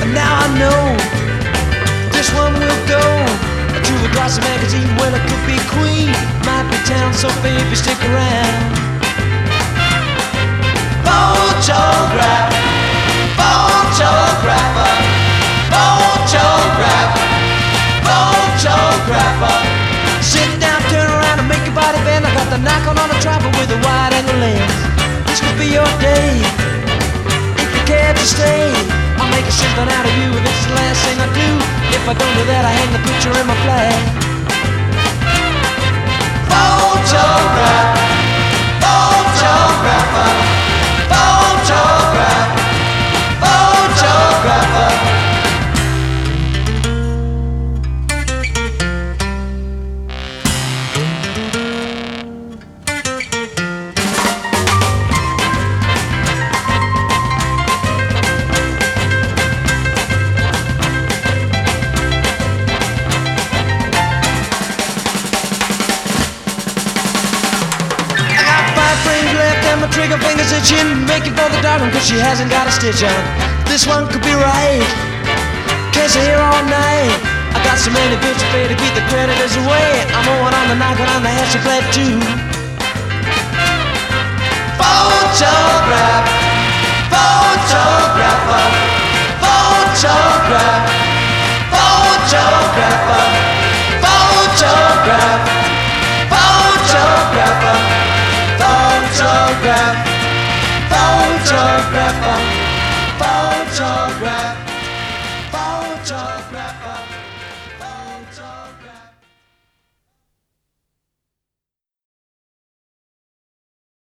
And now I know this one will go to a glossy magazine. Well, it could be Queen, might be Town, so baby stick around. Photograph, photographer, photographer, photographer. Sit down, turn around and make your body bend. I got the Nikon on a tripod with a wide angle lens. This could be your day, if you care to stay. I'll make a something out of you, this is the last thing I do. If I don't do that, I hang the picture in my flag. Photograph, photographer, photograph, photographer. My trigger fingers itching, making for the dark one, cause she hasn't got a stitch on. This one could be right, can't stay here all night. I got so many bills to pay to keep the creditors away. I'm on the Nikon on the Hasselblad too. Photograph, photographer, photograph, photographer, photograph, photographer, photograph, photographer, photograph, photographer.